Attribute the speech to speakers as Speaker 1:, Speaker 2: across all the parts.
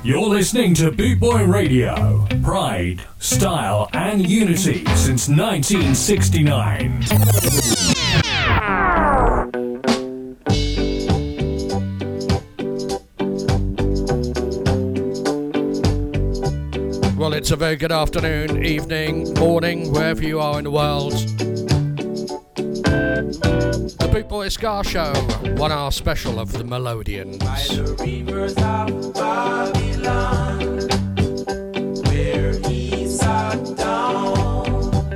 Speaker 1: You're listening to Boot Boy Radio. Pride, style, and unity since 1969.
Speaker 2: Well, it's a very good afternoon, evening, morning, wherever you are in the world. The Boot Boy Ska Show, 1 hour special of the Melodians.
Speaker 3: By the rivers of Babylon, where he sat down,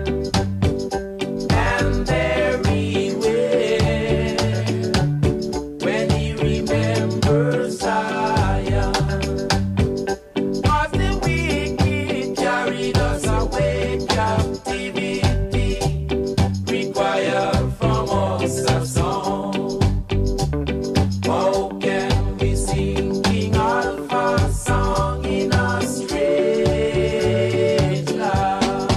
Speaker 3: and there he went, when he remembers Zion. Cause the wicked carried us away, captivity required from us a song. How can we sing King Alpha's song in a strange land?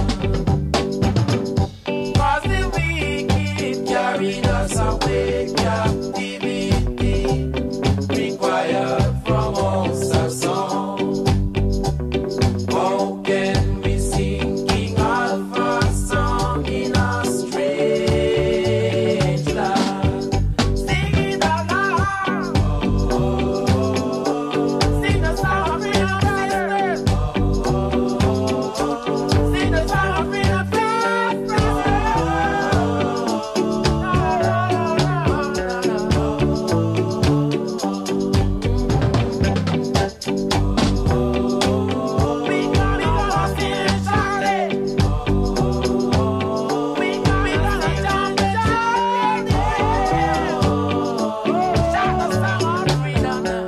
Speaker 3: Cause the wicked carried us away, captivity required from us a song. How can we sing King Alpha's song in a strange land? Sing it aloud. Sing the song of freedom, sister. Sing the song of freedom, we gonna sing Charlie. We gonna jump, shout the song of freedom now.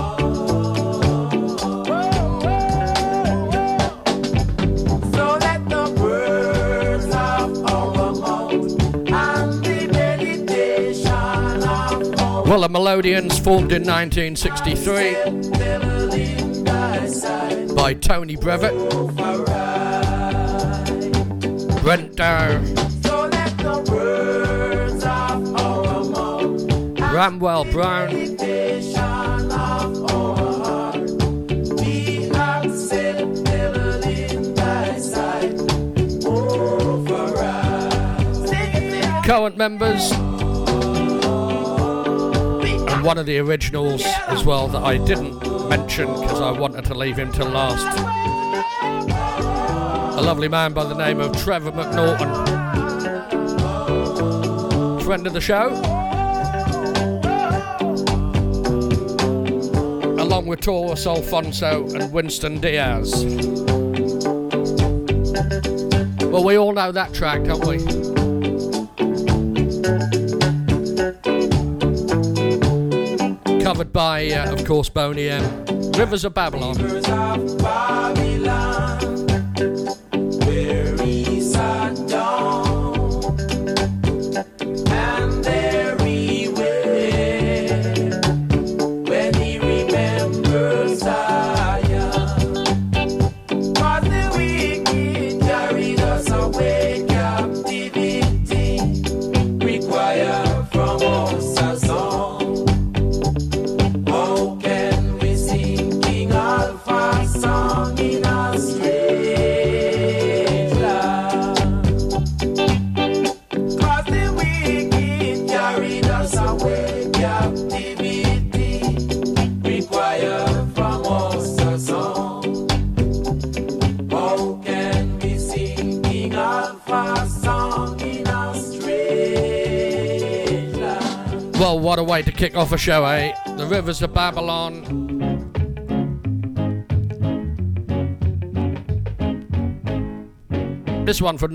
Speaker 3: So let the words of our mouth and the meditation of our
Speaker 2: Well, the Melodians formed in 1963
Speaker 3: acceptable in thy sight,
Speaker 2: by Tony Brevitt, Brent Dow,
Speaker 3: so let the words of our mouth
Speaker 2: Bramwell Brown,
Speaker 3: meditation of our heart be acceptable in thy sight, over us. Sing it,
Speaker 2: current members, and one of the originals as well that I didn't mention because I wanted to leave him till last. A lovely man by the name of Trevor McNaughton, friend of the show, along with Taurus Alfonso and Winston Diaz. Well, we all know that track, don't we? Covered by, of course, Boney M. Rivers of Babylon.
Speaker 3: rivers of Babylon, where he sat down, and there he went, when he remembers Zion. Cause the wicked carried us away, captivity required from us a song. How can we sing King Alpha's song in a strange land? Cause the wicked carried us away, captivity required from us a song. How can we sing King Alpha's song in a strange land?
Speaker 2: Well, what a way to kick off a show, eh? The Rivers of Babylon. This one from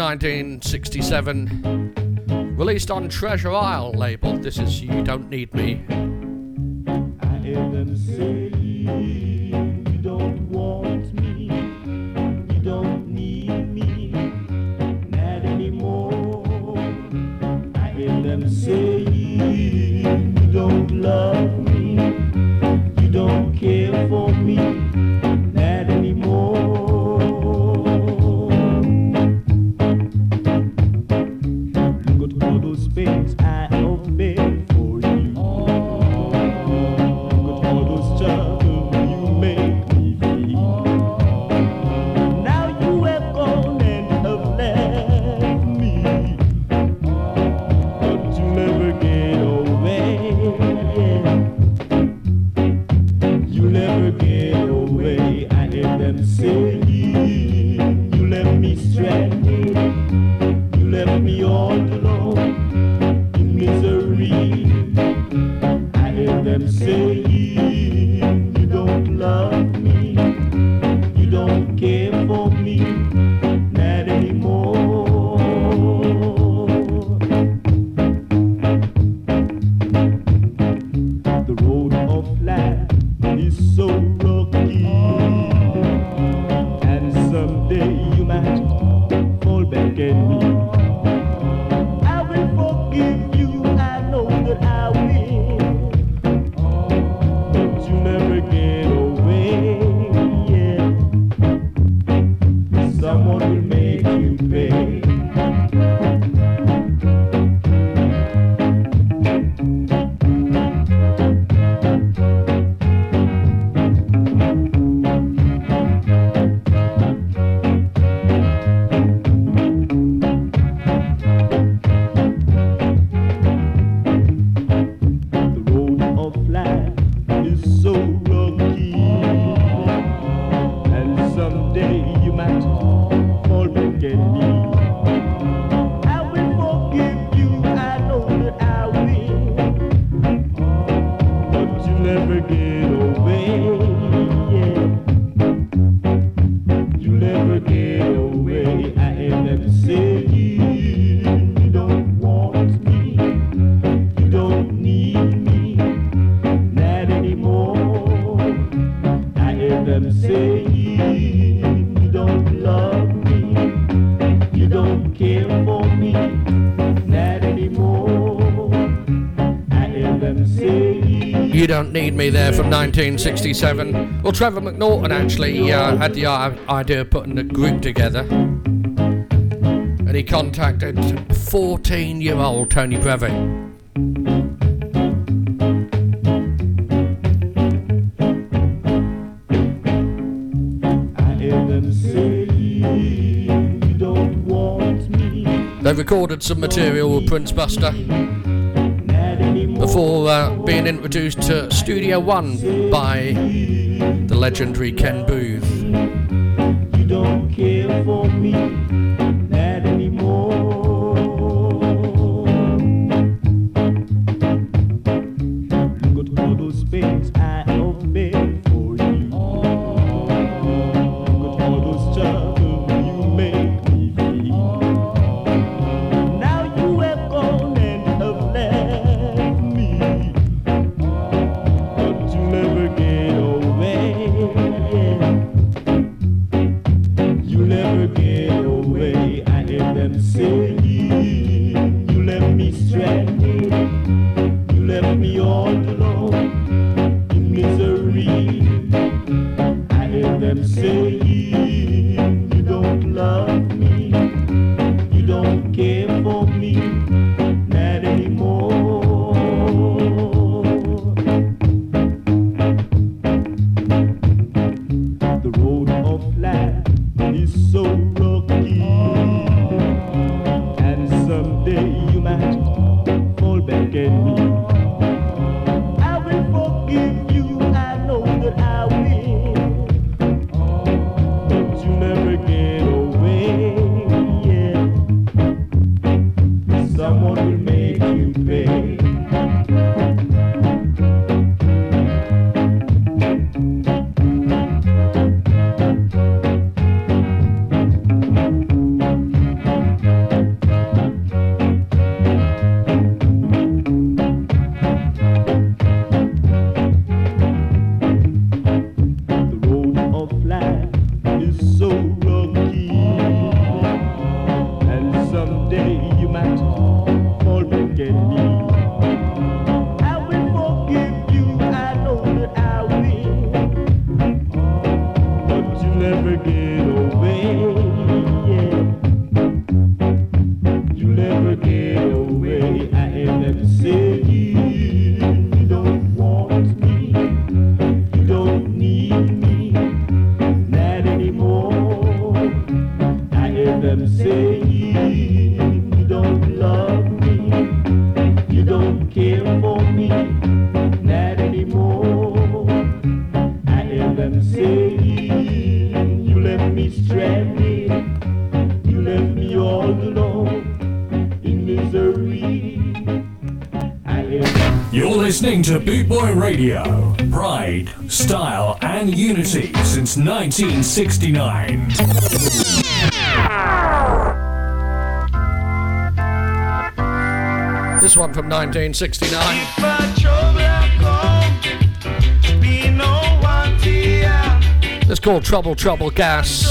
Speaker 2: 1967, released on Treasure Isle label. This is You Don't Need Me.
Speaker 4: I hear them say you don't want me, you don't need me, not anymore. I hear them say you don't love me, you don't care for me, not anymore. Look at all those things I have made for you. Look at all those trouble you make me never get away. Yeah. You never get away. I am never saying you don't want me. You don't need me. Not anymore. I am never saying you don't love me. You don't care for me. Not anymore. I am never saying
Speaker 2: You Don't Need Me there from 1967. Well, Trevor McNaughton actually had the idea of putting the group together. And he contacted 14-year-old Tony Brevin. They recorded some material with Prince Buster before being introduced to Studio One by the legendary Ken Booth.
Speaker 4: You don't care for me, not anymore. Look at all those things I have made for you. Look at all those troubles you make me feel. Now you have gone and have left me, but you never get away. You never get away. I am them saying you left me stranded. You left me all alone in misery. I am them saying you don't love me. You don't care for me. Not anymore. The road of life is so rocky, and someday you might fall back at me. I will forgive you, I know that I will, but you never get away. Yeah. Someone will make you pay. The road of life is so rocky, and someday you might fall back at me. I will forgive you, I know that I will, but you never get away. Yeah. You never get away. I am never saying you don't want me. You don't need me. Not anymore. I hear them saying you don't love me. You don't care for me. Not anymore. I hear them saying you left me stranded. You left me all alone in misery. I hear them.
Speaker 1: You're listening to Boot Boy Radio. Pride, style, and unity since 1969.
Speaker 2: This one from 1969. It's called Trouble, Trouble, Gas.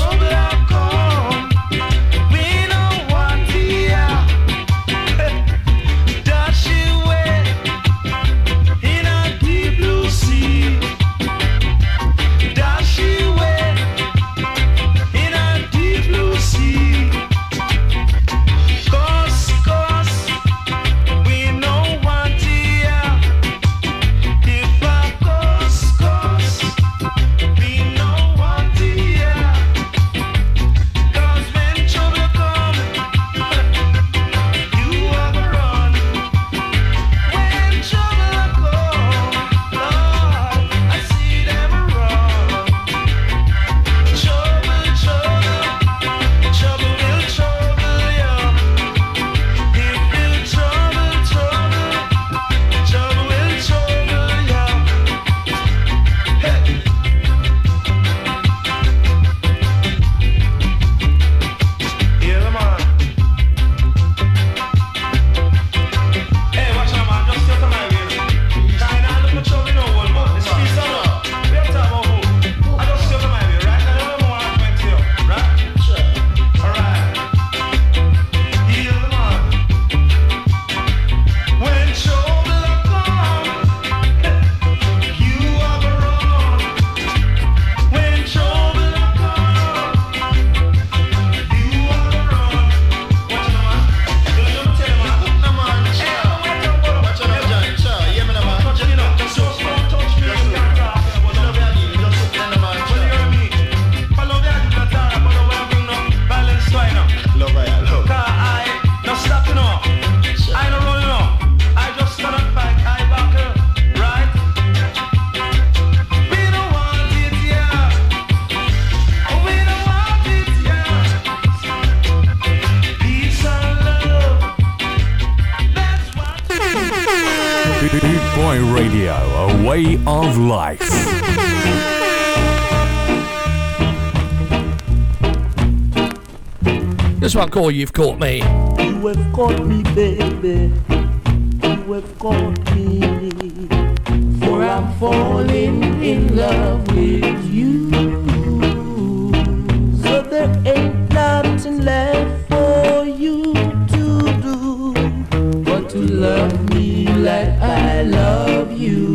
Speaker 1: way of life.
Speaker 2: This one called You've Caught Me.
Speaker 4: You have caught me, baby. You have caught me. For I'm falling in love with you. So there ain't nothing left for you to do but to love me like I love you.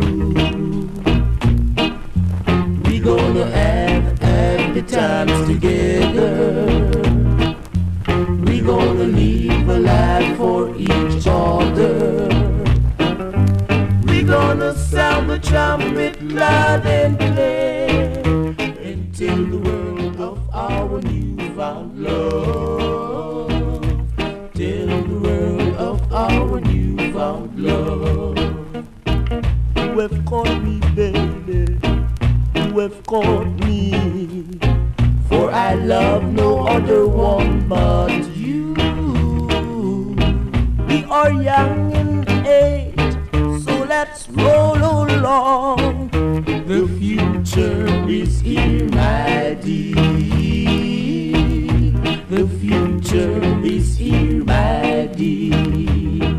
Speaker 4: We gonna have happy times together. We gonna live a life for each other. We gonna sound the trumpet loud and clear and tell the world of our newfound love. Tell the world of our newfound love. You have caught me, baby. You have caught me. For I love no other one but you. We are young in age, so let's roll along. The future is here, my dear. The future is here, my dear.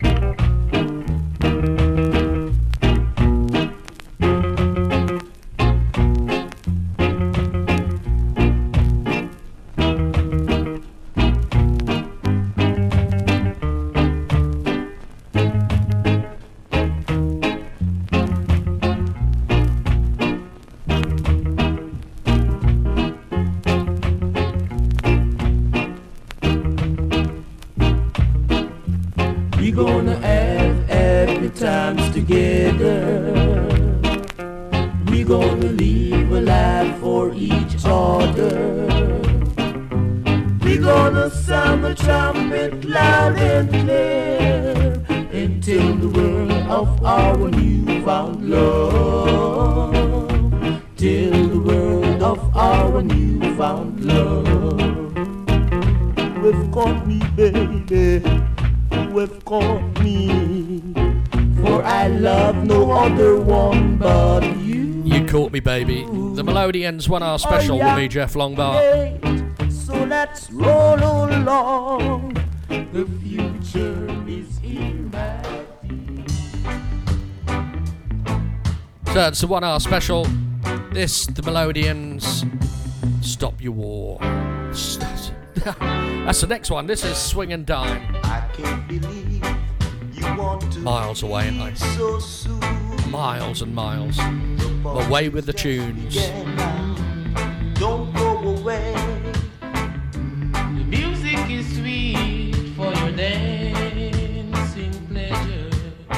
Speaker 4: We gonna have happy times together. We gonna live a life for each other. We gonna sound the trumpet loud and clear and tell the world of our newfound love. Tell the world of our newfound love. You have caught me, baby. You have caught me. For I love no other one but you.
Speaker 2: You Caught Me, baby. The Melodians won our special with me, Jeff Longbar.
Speaker 4: So let's roll along. The future is here, my dear.
Speaker 2: So it's the 1 hour special. This, the Melodians, Stop Your War. That's the next one. This is Swing and Dine.
Speaker 5: I can't believe you want to
Speaker 2: Miles away, ain't they?
Speaker 5: so soon.
Speaker 2: Miles and miles. Away with the tunes.
Speaker 5: Don't go away.
Speaker 6: The music is sweet for your dancing pleasure.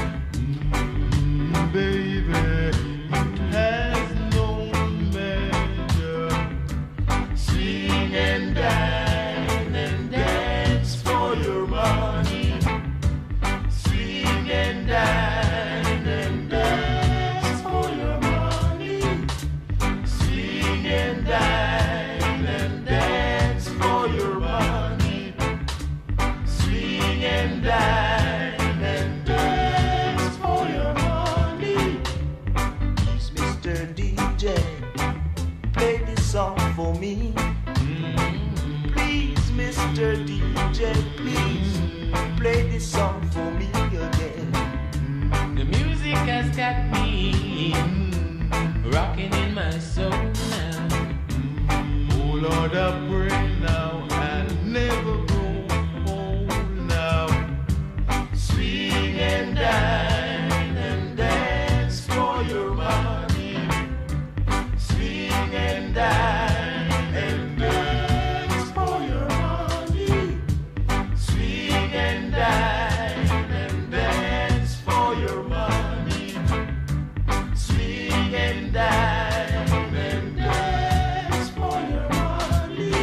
Speaker 5: Baby, it has no measure. Swing and dine and dance for your money. Swing and dine and dance for your money. Swing and dine and dance for your money. Swing and dine and dance for your money. Please, Mr. DJ, play this song for me. Please, Mr. DJ, please play this song for me again.
Speaker 6: The music has got me rocking in my soul now.
Speaker 5: Oh Lord, I pray now and never grow old now. Swing and dine and dance for your money. Swing and dine and dance for your money. Swing and dine and dance for your money. Swing and dine and dance for your money.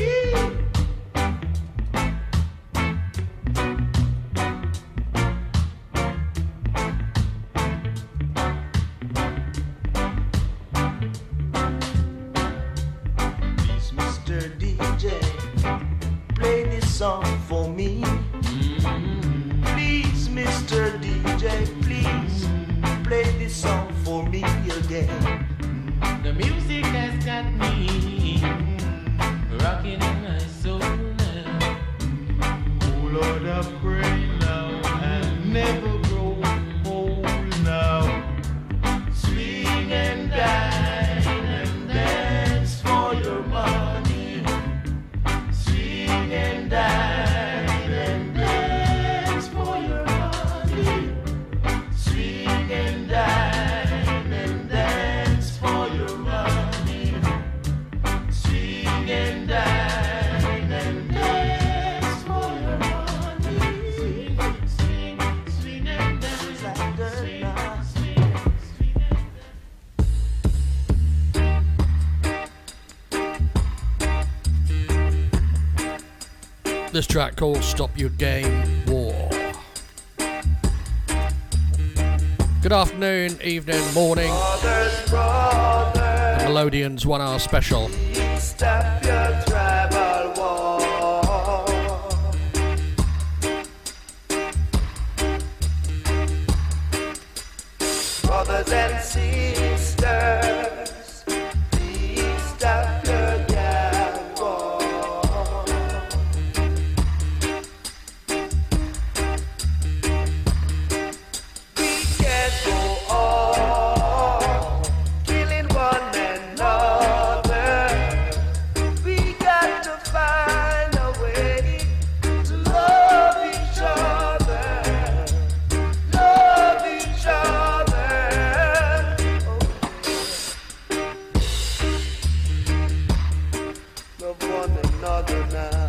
Speaker 5: Please, Mr. DJ, play this song for me. Please, Mr. DJ, please play this song for me again.
Speaker 6: The music has got me rocking in my soul now.
Speaker 4: Oh Lord, I pray now and never grow old now.
Speaker 5: Swing and dine and dance for your money. Swing and dine and dance for your money. Swing and dine and dance for your money. Swing and dine and dance for your money. Swing, swing and dance like that.
Speaker 2: This track called Stop Your Game War. Good afternoon, evening, morning.
Speaker 5: Brothers, brothers,
Speaker 2: Melodians 1 hour special.
Speaker 5: stop your tribal war. Brothers and sisters, please stop your gang war. We can't go on killing one another. We got to find a way to love each other. Love each other. Love one another now.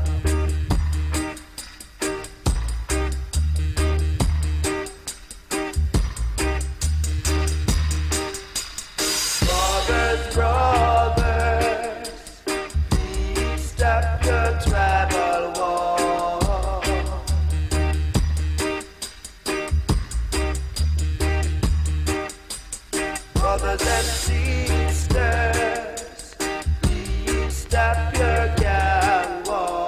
Speaker 5: Brothers, brothers, please stop your tribal war. Brothers and sisters, please stop your gang war.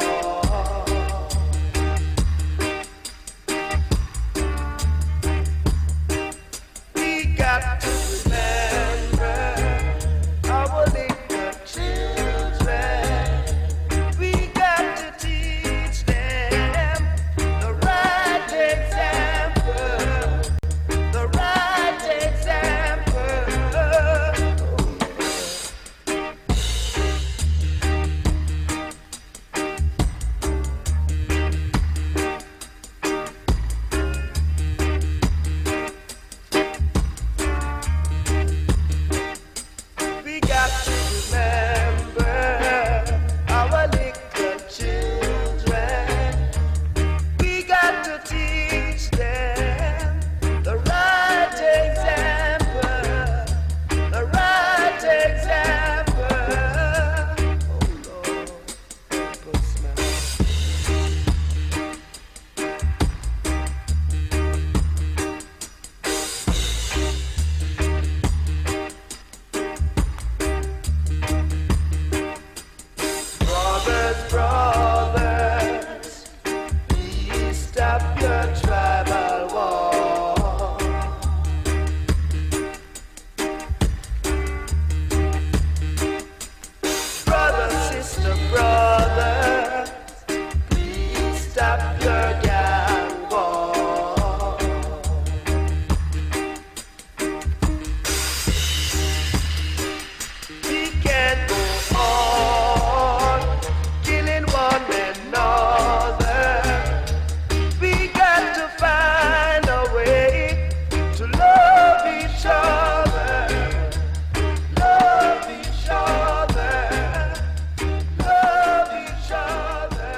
Speaker 5: We got to remember our little children. We got to teach them the right example. The right example. We got to remember our little children. We got to teach them the right example. The right example. Oh Lord, help us now. Brothers, brothers, please stop your tribal war. Brother, sister, brother, please stop your gang war. We can't go on killing one another. We got to find a way to love each other. Love each other. Love each other.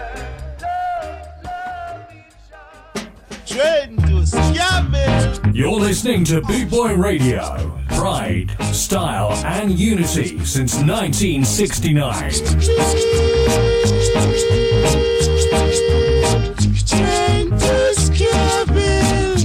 Speaker 5: Love each other.
Speaker 4: Train to scamming.
Speaker 1: You're listening to Boot Boy Radio. Pride, style, and unity since 1969.
Speaker 4: Train to scamming.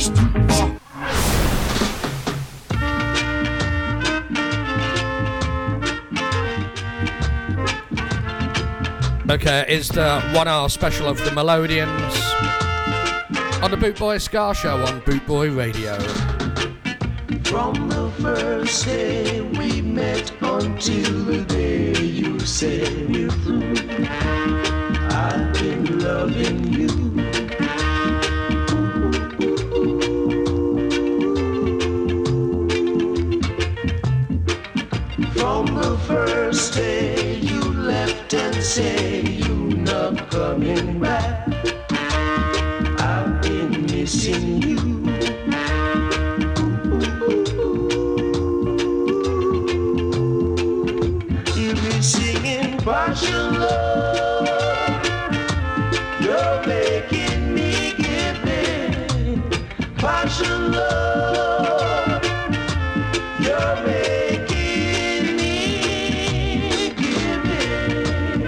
Speaker 2: Okay, it's the 1 hour special of the Melodians on the Boot Boy Ska Show on Boot Boy Radio.
Speaker 5: From the first day we met until the day you said we're through, I've been loving you. From the first day you left and said you're not coming back, I've been missing you. You'll be singing passion love, you're making me give in. Passion love, you're making me give in.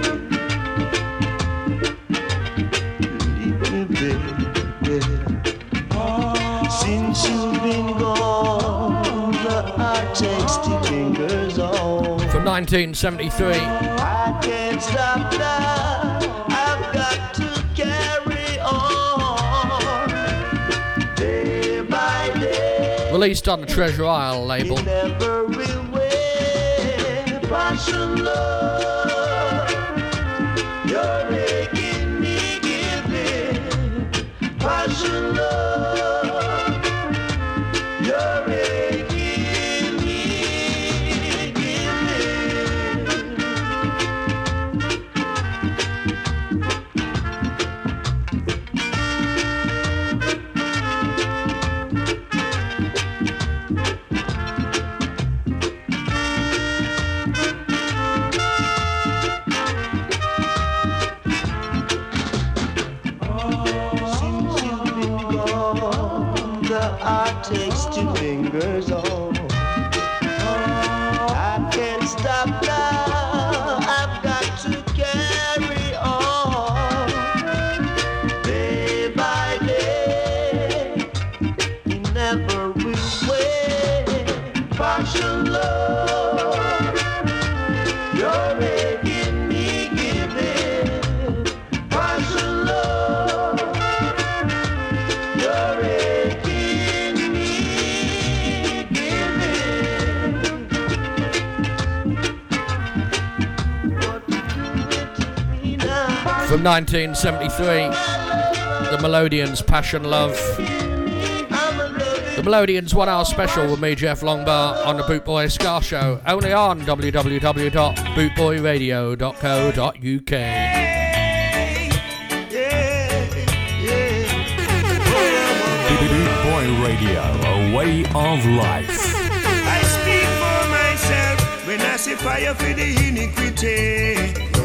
Speaker 5: Since you've been gone, the heart takes the fingers on.
Speaker 2: From 1973.
Speaker 5: I can't stop now, I've got to carry on. Day by day,
Speaker 2: Released on the Treasure Isle label.
Speaker 5: in every way. Passion love, you're making me give in. Passion love, you're making me give in. Since you've been gone, the heart takes two fingers on. I can't stop now, I've got to carry on. Day by day, in every way. Passion love, you're making me give in. Passion love, you're making me give in. What you doing to me now?
Speaker 2: From 1973. The Melodians, Passion Love.
Speaker 5: I'm a loving.
Speaker 2: The Melodians 1 hour special with me, Jeff Longbar, on the Bootboy Ska Show. Only on www.bootboyradio.co.uk.
Speaker 1: Boot Boy Radio, a way of life.
Speaker 7: I speak for myself when I say fire for the iniquity.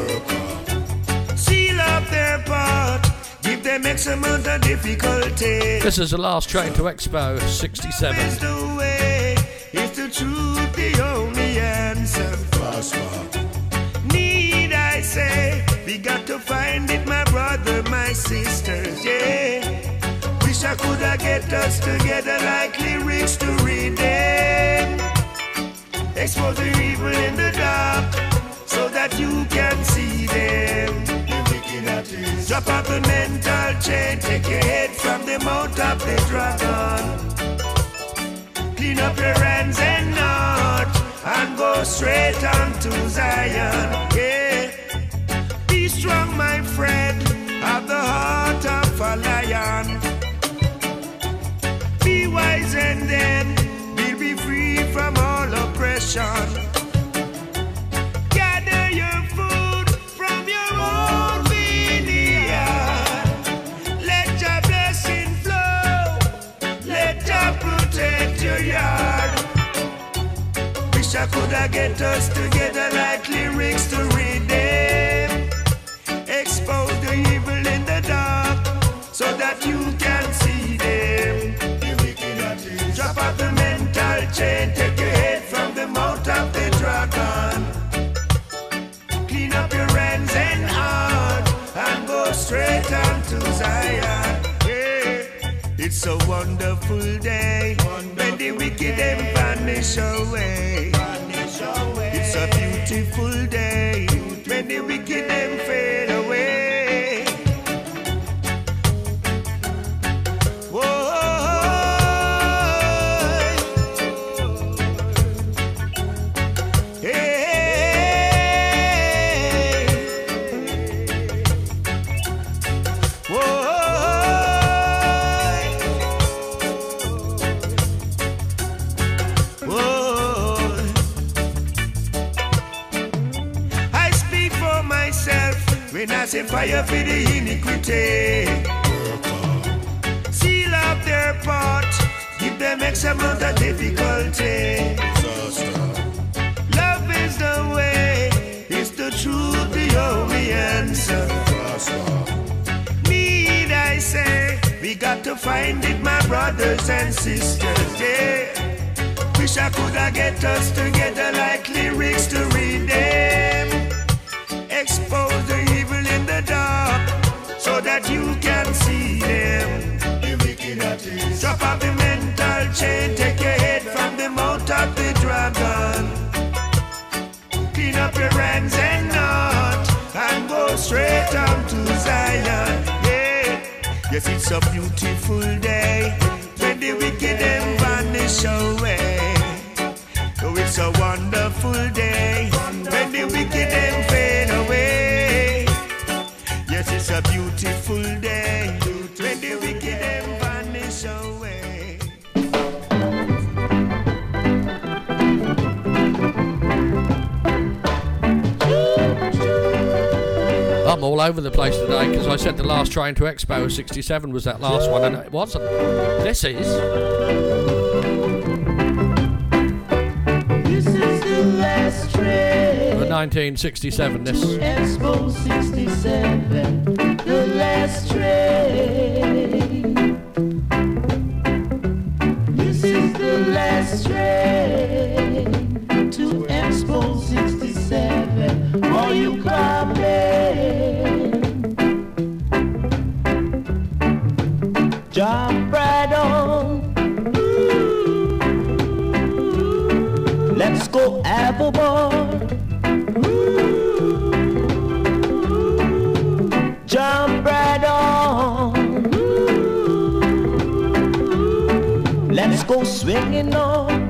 Speaker 7: Seal up their part, give them X amount of difficulty.
Speaker 2: This is the last train to Expo 67.
Speaker 7: Is the way, is the truth the only answer? Need I say, we got to find it, my brother, my sisters, yeah. Wish I could have get us together like lyrics to read them. Expose the evil in the dark so that you can see them. Drop out the mental chain, take your head from the mouth of the dragon. Clean up your hands and heart and go straight on to Zion. Yeah. Be strong, my friend, have the heart of a lion. Be wise and then we'll be free from all oppression. Gather your food from your own vineyard. Let your blessing flow. Let your protect your yard. Wish I could have get us together like lyrics to read them. Expose the evil in the dark so that you can see them. Drop out the mental chain, take your head from the mouth of the dragon. Clean up your hands and heart and go straight on to Zion. Yeah. It's a wonderful day when the wicked them vanish away. It's a beautiful day when the wicked them fade away. Whoa. When I say fire for the iniquity, seal up their pot, give them X amount of difficulty. Love is the way, it's the truth, the only answer. Need I say, we got to find it, my brothers and sisters, yeah. Wish I could have get us together like lyrics to read them. Expose the evil in the dark so that you can see them. The wicked at is. Drop off the mental chain, take your head from the mouth of the dragon. Clean up your hands and not, and go straight on to Zion. Yeah, yes, it's a beautiful day when the wicked them vanish away. Oh, it's a wonderful day when the wicked them fade away. Yes, it's a beautiful day when the wicked them vanish away.
Speaker 2: I'm all over the place today because I said the last train to Expo 67 was that last one, and it wasn't. This is.
Speaker 3: This is the last train.
Speaker 2: The 1967, this.
Speaker 3: Expo 67, the last train. This is the last train to Expo 67. Are you coming? Jump right on. Let's go have a ball. Jump right on. Let's go swinging on.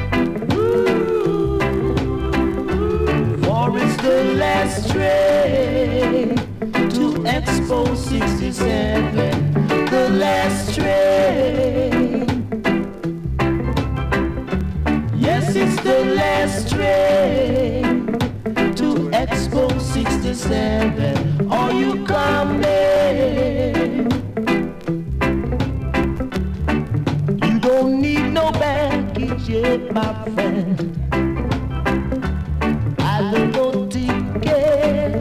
Speaker 3: For it's the last train to Expo 67. The last train. Yes, it's the last train to Expo 67. Are you coming? You don't need no baggage yet, my friend. I little ticket.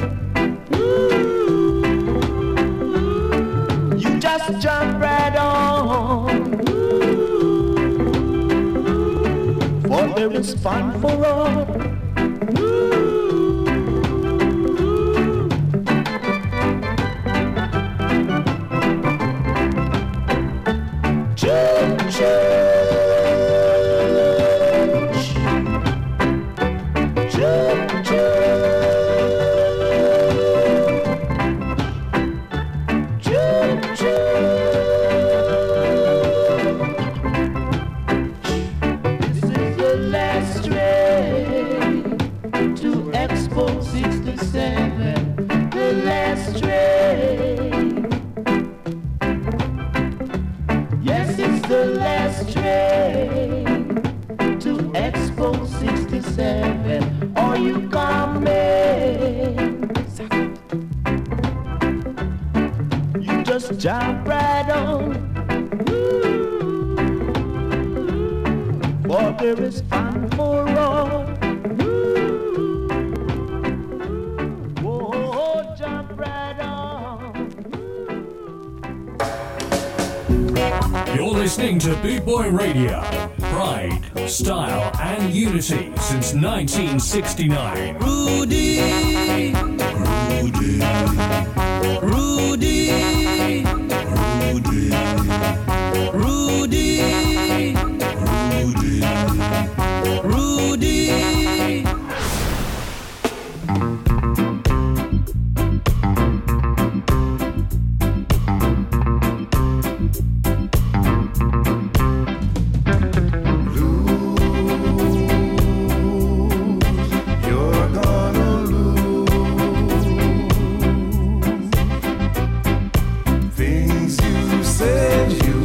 Speaker 3: You just jump right on. For there is fun for all. Jump right on. For there is fun for all. Whoa, jump right on.
Speaker 1: You're listening to Boot Boy Radio. Pride, style, and unity since 1969.
Speaker 3: Rudy. Rudy. Rudy. Rudy.
Speaker 5: You're gonna lose. Things you said you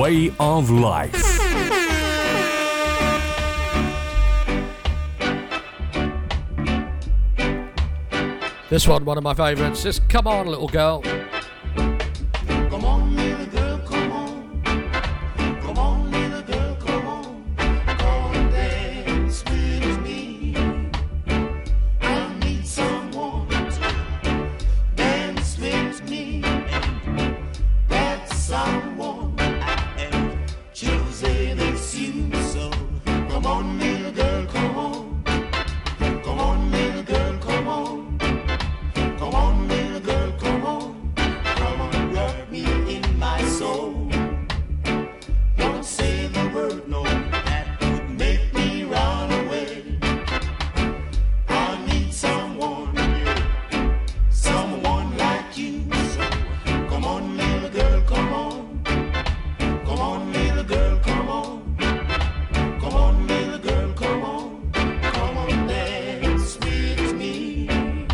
Speaker 1: way of life.
Speaker 2: This one of my favourites. Just come on, little girl.
Speaker 3: Come on, little girl, come on. Come on, little girl, come on. Come and dance with me. I need someone to dance with me. That someone I am choosing is you. So come on, little girl, come on. Come on, little girl, come on. Come on, little girl, come on. Come on, rub me in my soul. Don't say the word no, that would make me run away. I need someone, yeah, someone like you. So come on, little girl, come on. Come on, little girl, come on. Come on, little girl, come on. Come on, dance with me.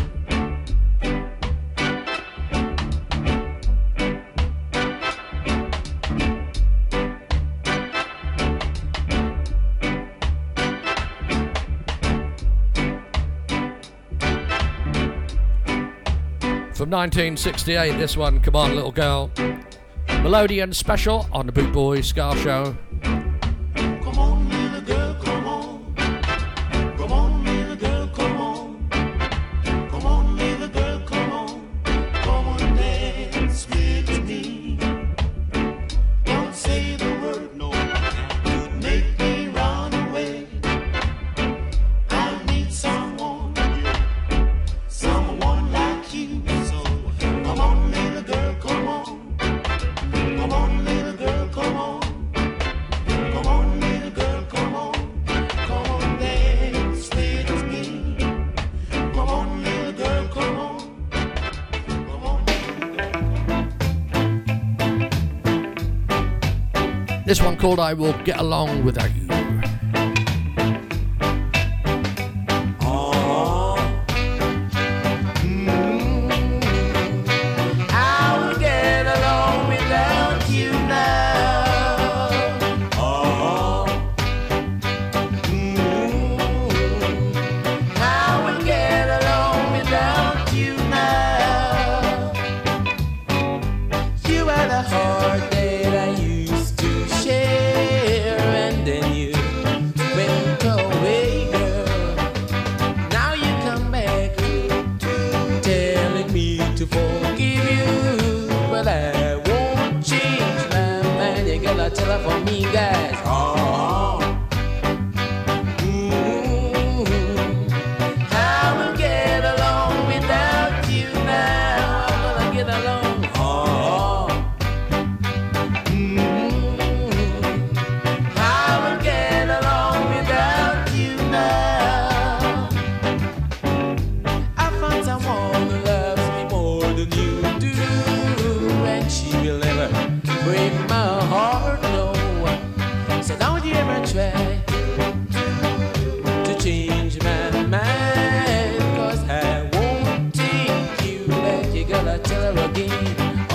Speaker 2: From 1968, this one, Come On Little Girl. Melodian special on the Boot Boy Ska Show.
Speaker 3: Come on, little girl, come on. Come on, little girl, come on. Come on, little girl, come on. Come on, dance with me. Don't say the word no, that would make me run away. I need someone, yeah, someone like you. So come on, little girl, come on. Come on, little girl, come on. Come on, little girl, come on. Come on, dance with me. Come on, little girl, come on. Come on.
Speaker 2: This one called I Will Get Along Without You.
Speaker 3: I will get along without you now. I will get along without you now. You had a heart that I used to share, and then you went away, girl. Now you come back telling me to forgive you, but I won't change my mind. You gotta tell her for me, guys. I will get along without you now. I'm gonna get along. I will get along without you now. I found someone who loves me more than you do, and she will never break my heart, no. So don't you ever try to change my mind, 'cause I won't take you back. You gotta tell her again.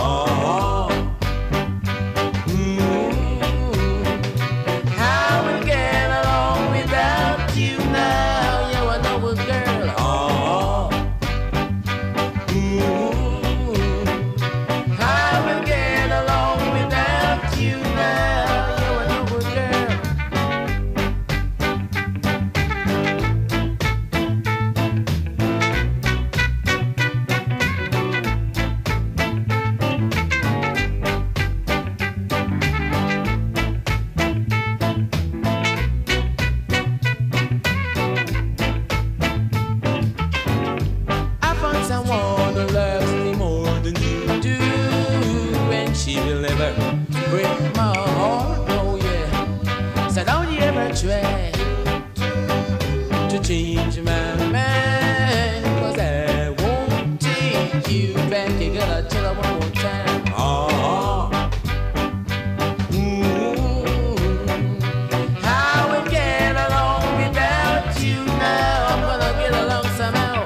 Speaker 3: I will get along without you now. You are no good girl. I will get along without you now. You are no good girl. I found someone who loves me more than you do, and she will never break my heart, no, yeah. So don't you ever try to change my mind, 'cause I won't take you back. You gotta tell her one more time. I will get along without you now. I'm gonna get along somehow.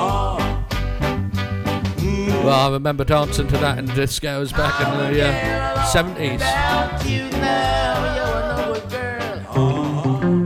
Speaker 2: Well, I remember dancing to that in discos back in the 70s.
Speaker 6: Without you now, you're another girl.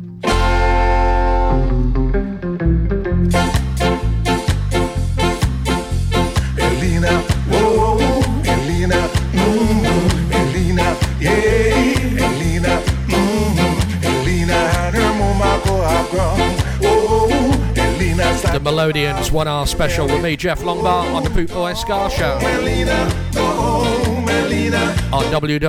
Speaker 3: Elena, whoa, Elena, Elena, yeah, Elena, Elena and her mama go out grown. Oh, Elena's
Speaker 2: The Melodians 1 hour special with me, Jeff Longbar, on the Boot Boy Scar Show
Speaker 3: Elena, oh, Elena.
Speaker 2: on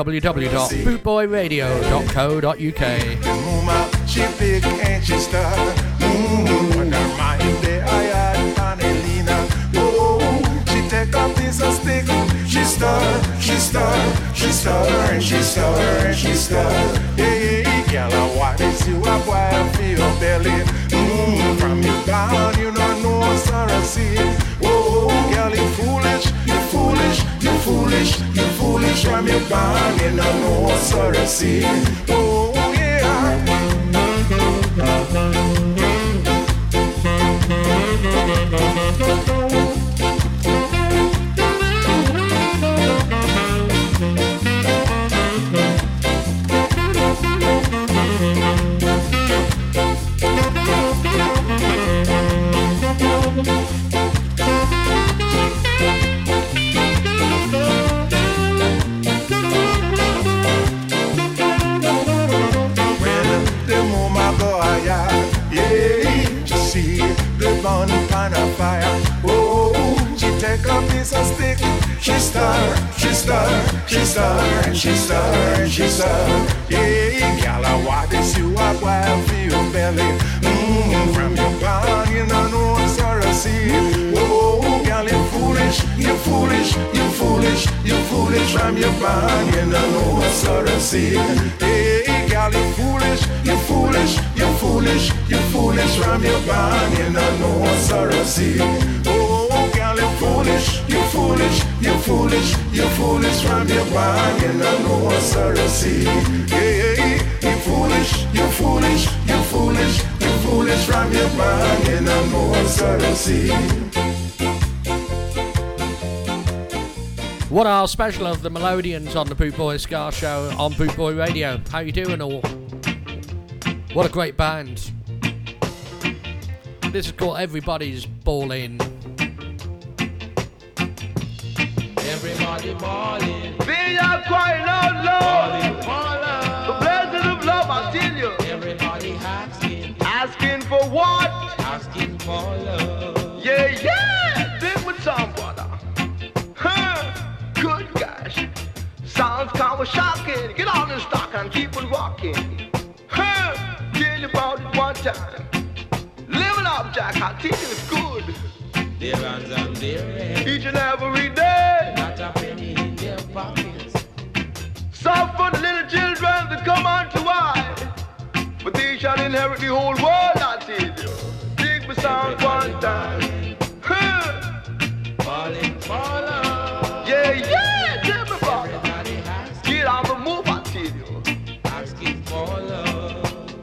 Speaker 2: www.bootboyradio.co.uk.
Speaker 3: Mama, she big and she star. When her mind there, I had on Elena. Oh, she take a piece of stick. She star, she star, she star, and she star, and she star. Hey, girl, I want to see what I feel your belly. From your down, you don't know what's I see. Oh, girl, you foolish, you foolish, you foolish, you foolish. From your down, you don't know what's I see. Oh, yeah. She star, yeah, girl, I want to see what I feel your belly. From your body, you don't know what's I see. Oh, girl, you foolish, you foolish, you foolish, you foolish. From your body, you don't know what's I see. Hey, girl, you foolish, you foolish, you foolish, you foolish. From your body, you don't know what's I see. Oh, girl, you foolish, you foolish, you foolish, you foolish. From your body, you don't know what's I see. Yeah, you foolish, you foolish, you foolish, you foolish. From your body, you don't know what's I see.
Speaker 2: 1 hour special of the Melodians on the Boot Boy Scar Show on Boot Boy Radio. How you doing all? What a great band. This is called Everybody's Ballin'.
Speaker 6: Everybody balling.
Speaker 7: They are crying out loud.
Speaker 6: Balling,
Speaker 7: The blessing of love, I tell you.
Speaker 6: everybody asking,
Speaker 7: Asking for what?
Speaker 6: asking for love.
Speaker 7: Yeah, dig with some brother. Huh, good gosh. Sounds kind of shocking. Get on the stock and keep on rocking. Huh, tell you about it one time. Living up, Jack, I tell you it's good.
Speaker 6: Their hands on their head,
Speaker 7: Each and every day.
Speaker 6: not a penny in their pockets.
Speaker 7: Some for the little children that come unto I. But they shall inherit the whole world, I tell you. Dig me sound one time. Huh.
Speaker 6: Balling for love.
Speaker 7: Yeah, tell me about it.
Speaker 6: Everybody asking,
Speaker 7: Get on the move, I tell you.
Speaker 6: asking for love.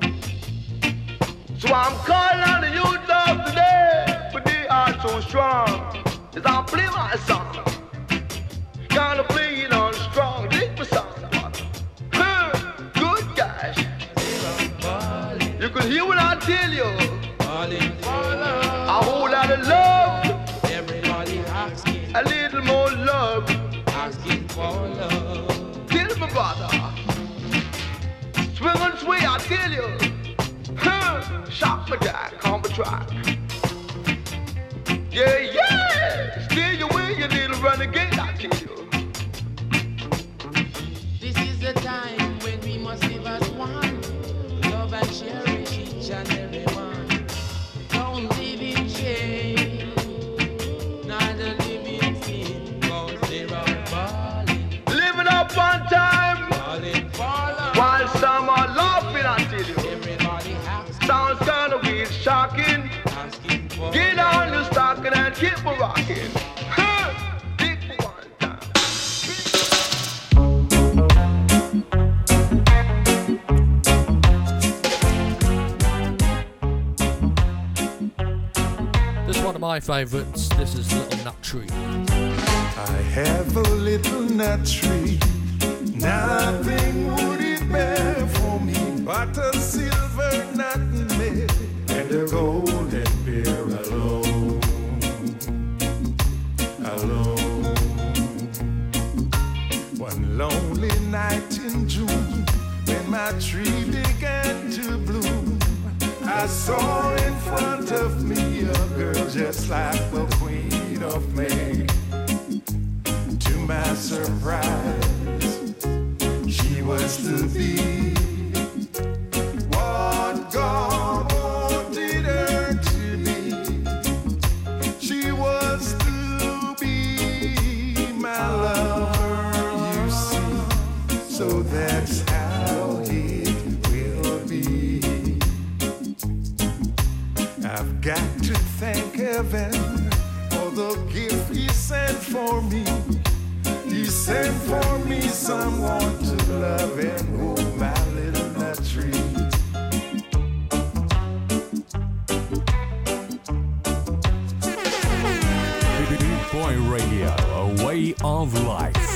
Speaker 7: So I'm calling on the youth of today, but they are so strong. As I play my song, gonna play it on strong. Dig me sound, brother. Huh. Good gosh.
Speaker 6: Balling,
Speaker 7: You can hear what I tell you.
Speaker 6: balling for love.
Speaker 7: A whole lot of love,
Speaker 6: Everybody asking,
Speaker 7: a little more love.
Speaker 6: asking for love.
Speaker 7: Tell me, brother. Swing and sway, I tell you. Huh. Shock my jack on the track. Yeah. Steer your way, you little renegade, I tell you.
Speaker 6: This is the time when we must live as one. Love and cherish each and every one. Don't live in shame, neither live in sin. Cause they're all balling,
Speaker 7: Living up one time,
Speaker 6: balling for love.
Speaker 7: while some are laughing, I tell you.
Speaker 6: Everybody asking,
Speaker 7: Sounds kind of weird, shocking.
Speaker 6: asking for
Speaker 7: Get on your stocking and keep a rocking. Huh. Dig for one time.
Speaker 2: This is one of my favourites. This is Little Nut Tree.
Speaker 3: I have a little nut tree Nothing would it bear for me but a silver nutmeg and a golden beer alone, alone. One lonely night in June, when my tree began to bloom, I saw in front of me a girl just like the Queen of May. To my surprise, she was to be what God wanted her to be. She was to be my lover, you see. So that's how it will be. I've got to thank heaven for the gift he sent for me. He sent for me someone to love and hold my little nut tree.
Speaker 1: Boot Boy Radio, a way of life.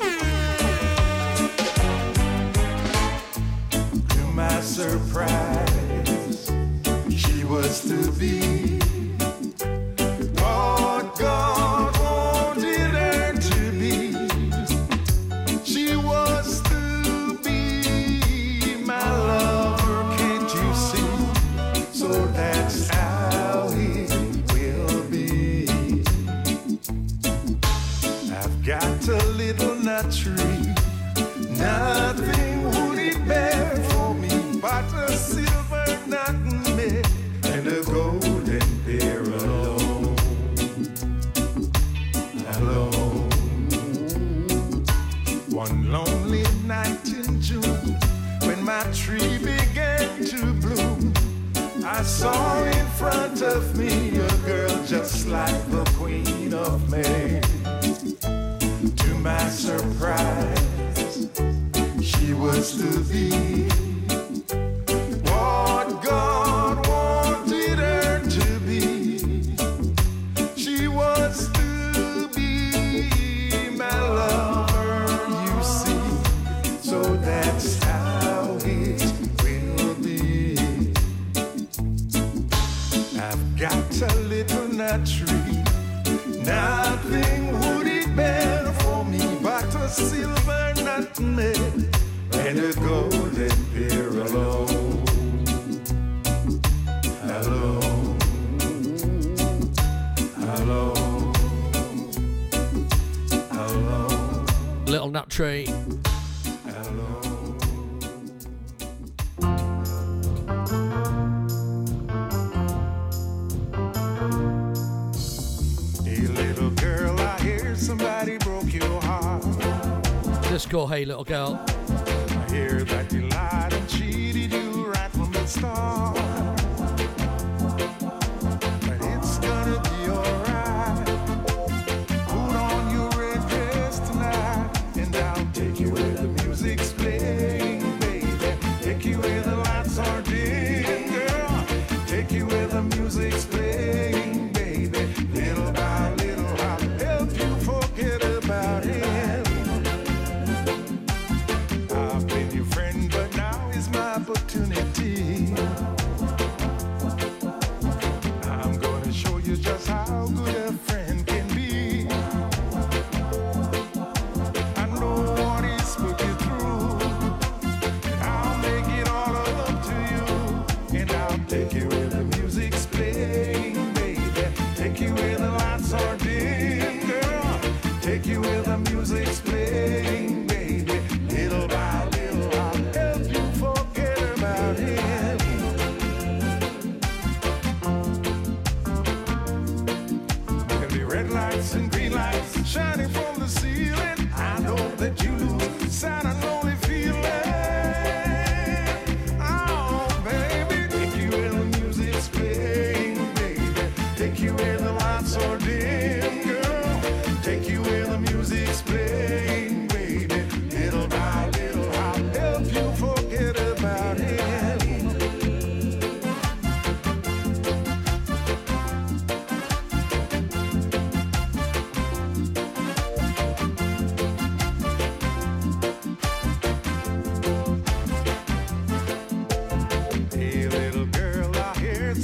Speaker 3: To my surprise, she was to be what God wanted her to be. She was to be my lover, can't you see? So that's how it will be. I've got a little nut tree, nothing would it bear for me but a silver nutmeg and a golden beer alone, alone. One lonely night in June, when my tree began to bloom, I saw in front of me a girl just like the Queen of May. To my surprise, she was to be what God wanted her to be. She was to be my lover, you see. So that's how it will be. I've got a little nut tree, nothing would it bear for me but a silver nutmeg and a golden beer alone, alone, alone, alone.
Speaker 2: Little nut tree.
Speaker 3: Hey little girl, I hear somebody broke your heart.
Speaker 2: Just go, hey little girl.
Speaker 3: I hear that you lied and cheated you right from the start. But it's gonna be alright. Put on your red dress tonight, and I'll take you where the music's playing, baby. Take you where the lights are dim, girl. Take you where the music's playing, baby. Little by little, I'll help you forget about him. I've been your friend, but now is my opportunity. I'm gonna show you just how good a friend can be. I know what he's put you through. I'll make it all up to you, and I'll take you where the music's playing, baby. Take you where the lights are dim, girl. Take you where the music's playing, baby. Little by little, I'll help you forget about him. There'll be red lights and green lights shining from the ceiling. I know that you lose sad and lonely feeling. Oh, baby, take you where the music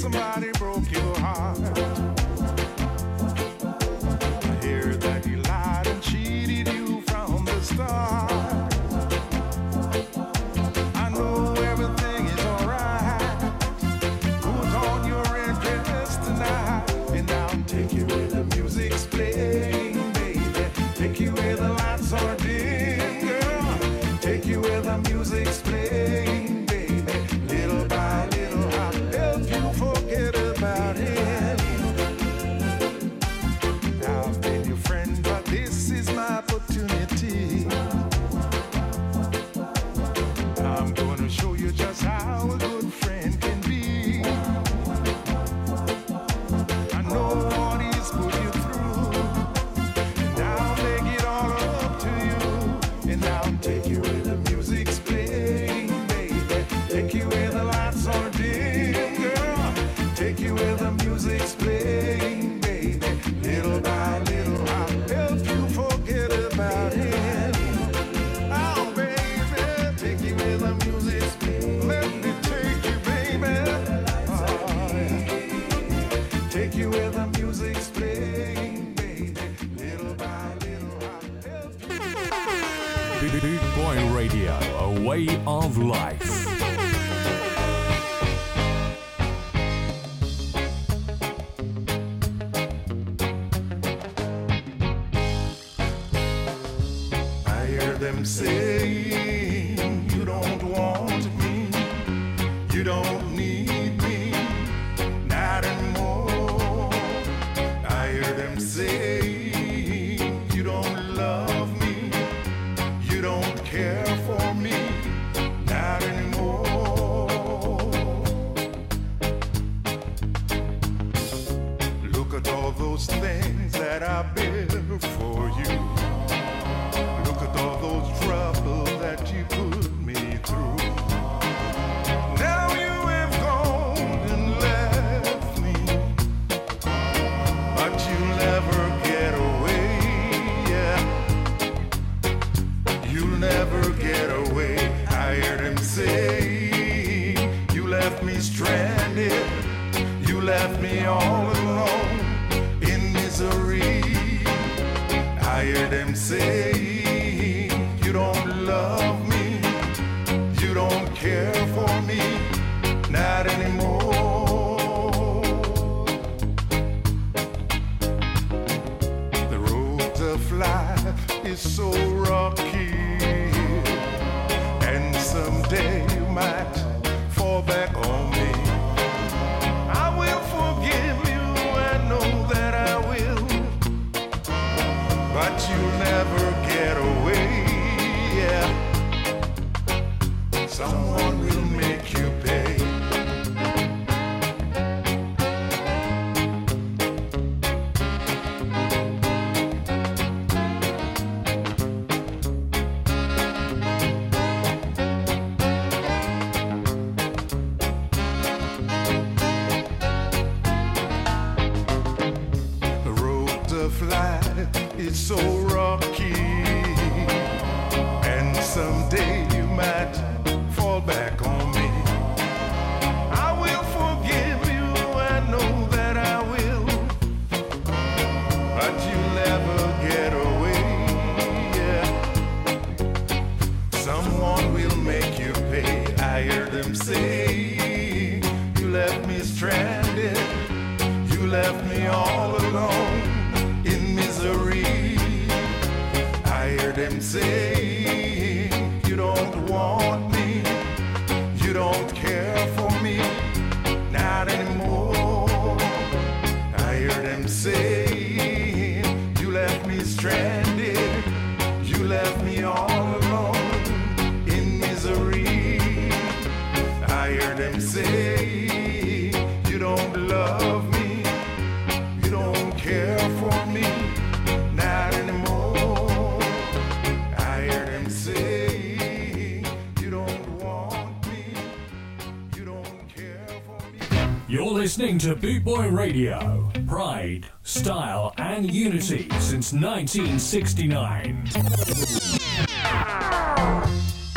Speaker 8: somebody broke your heart. I hear that he lied and cheated you from the start. I know everything is alright. Put on your interest tonight, and I'll take you where the music's playing, baby. Take you where the lights are dim, girl. Take you where the music's playing, baby. Little by little, I'll help you forget about him. I've been your friend, but this is my opportunity. I'm gonna show you just how a good friend can be. I know what he's put you through, and I'll make it all up to you. And I'll take you where the music's playing, baby. Take you where the lights are dim, girl. Take you where the music's playing, baby. Little by little, I'll help you forget about him. Oh, baby, take you where the music's playing. Let me take you, baby. Oh, yeah. Take you where the music's playing, baby. Little by little, I'll help you.
Speaker 1: Boot Boy Radio, a way of life.
Speaker 8: I hear them saying you don't want me, you don't need me, not anymore. I hear them saying you don't love me, you don't care for me, not anymore. Look at all those things that I bear for you. Look at all those troubles that you put me through. Now you have gone and left me, but you'll never get away, yeah. You'll never get away. I hear them say you left me stranded, you left me all alone in misery. I hear them say you don't love me, you don't care for me, not anymore. The road of life is so rocky, and someday you might fall back on me. I will forgive you, I know that I will, but you'll never get away, yeah. Someone will make you pay. The road of life is so rocky, and someday you might fall back on me. I will forgive you, I know that I will, but you'll never get away, yeah. Someone will make you pay. I hear them say you left me stranded, you left me all alone in misery. I hear them say you don't want me, you don't care for me, not anymore. I hear them say you left me stranded, you left me all alone in misery. I hear them say you don't love me, you don't care for me, not anymore. I hear them say you don't want me, you don't care for me.
Speaker 1: You're listening to Boot Boy Radio. Pride, style, and unity since 1969.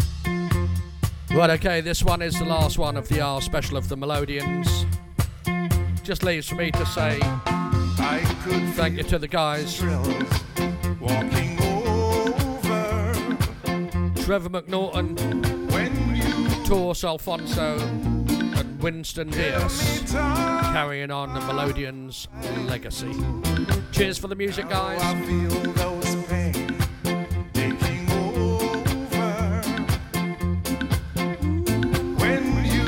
Speaker 2: Right, okay, this one is the last one of the R special of the Melodians. just leaves for me to say
Speaker 8: I could
Speaker 2: thank you to the guys.
Speaker 8: thrills walking over
Speaker 2: Trevor McNaughton,
Speaker 8: when you
Speaker 2: Taurus Alfonso, and Winston Diaz, carrying on the Melodians' legacy. Cheers for the music, guys.
Speaker 8: I feel those pain taking over when you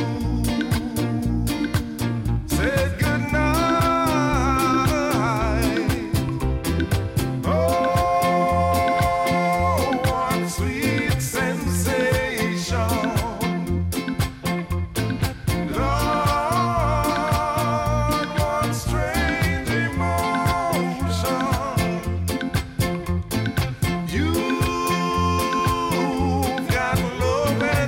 Speaker 8: said goodnight. Oh, what sweet sensation. Lord, what strange emotion. You've got love and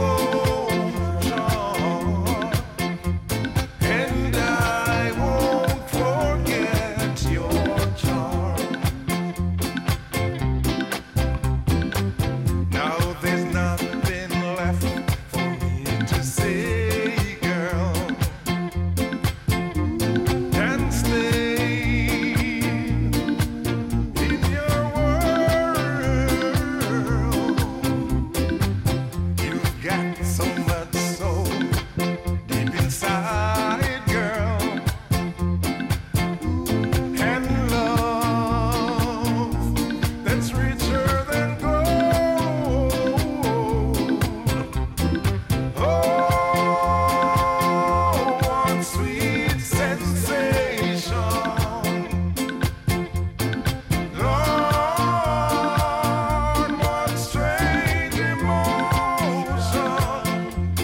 Speaker 8: devotion, and I won't forget your charm. Now there's nothing left for me to say, girl, and stay in your world. You've got so much soul deep inside, girl, and love that's richer than gold. Oh, what sweet sensation. Lord, what strange emotion.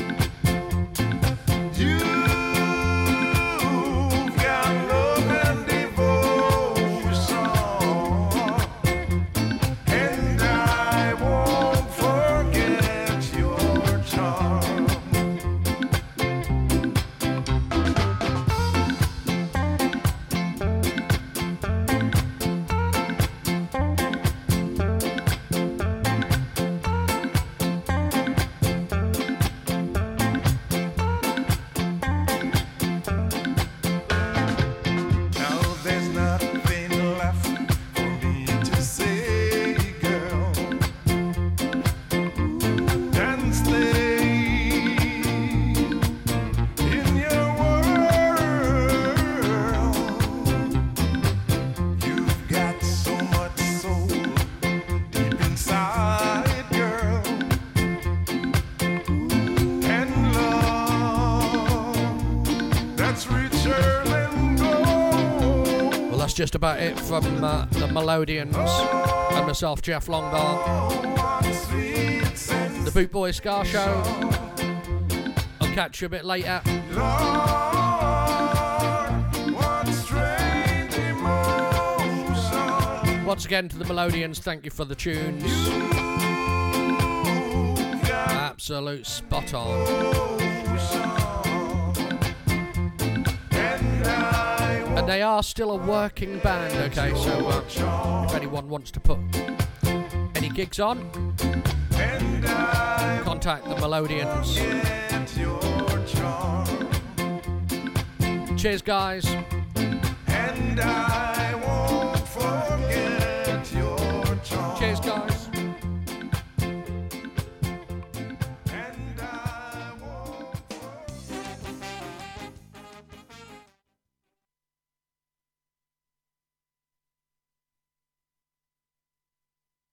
Speaker 8: You've got love and devotion, and I won't forget your charm. Now there's nothing left for me to say, girl, and stay in your world. You've got so much soul deep inside, girl, and love that's richer than gold.
Speaker 2: Well, that's just about it from the Melodians and myself, Jeff Longbar. The Boot Boy Scar Show. I'll catch you a bit later. Once again to the Melodians, thank you for the tunes. Absolute spot on. And they are still a working band, okay, so if anyone wants to put any gigs on, contact the Melodians. Cheers, guys.
Speaker 8: And I